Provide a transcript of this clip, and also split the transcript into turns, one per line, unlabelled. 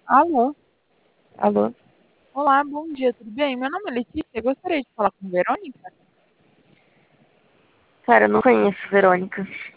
Alô,
Alô?
olá, bom dia, tudo bem? Meu nome é Letícia, eu gostaria de falar com Verônica.
Cara, eu não conheço Verônica.